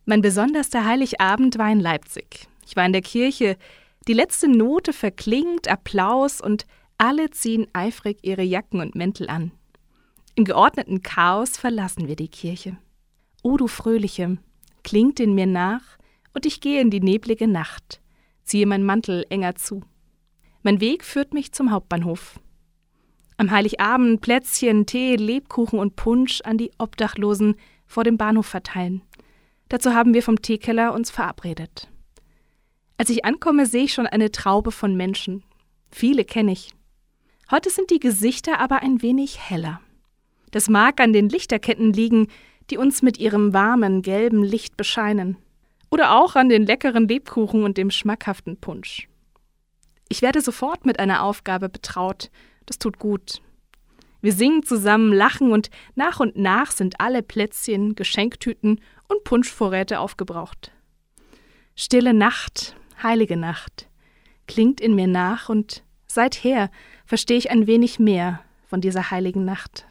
Mein besonderster Heiligabend war in Leipzig. Ich war in der Kirche, die letzte Note verklingt, Applaus und alle ziehen eifrig ihre Jacken und Mäntel an. Im geordneten Chaos verlassen wir die Kirche. O du Fröhliche, klingt in mir nach und ich gehe in die neblige Nacht, ziehe mein Mantel enger zu. Mein Weg führt mich zum Hauptbahnhof. Am Heiligabend Plätzchen, Tee, Lebkuchen und Punsch an die Obdachlosen vor dem Bahnhof verteilen. Dazu haben wir vom Teekeller uns verabredet. Als ich ankomme, sehe ich schon eine Traube von Menschen. Viele kenne ich. Heute sind die Gesichter aber ein wenig heller. Das mag an den Lichterketten liegen, die uns mit ihrem warmen, gelben Licht bescheinen. Oder auch an den leckeren Lebkuchen und dem schmackhaften Punsch. Ich werde sofort mit einer Aufgabe betraut. Das tut gut. Wir singen zusammen, lachen und nach sind alle Plätzchen, Geschenktüten und Punschvorräte aufgebraucht. Stille Nacht, heilige Nacht, klingt in mir nach und seither verstehe ich ein wenig mehr von dieser heiligen Nacht.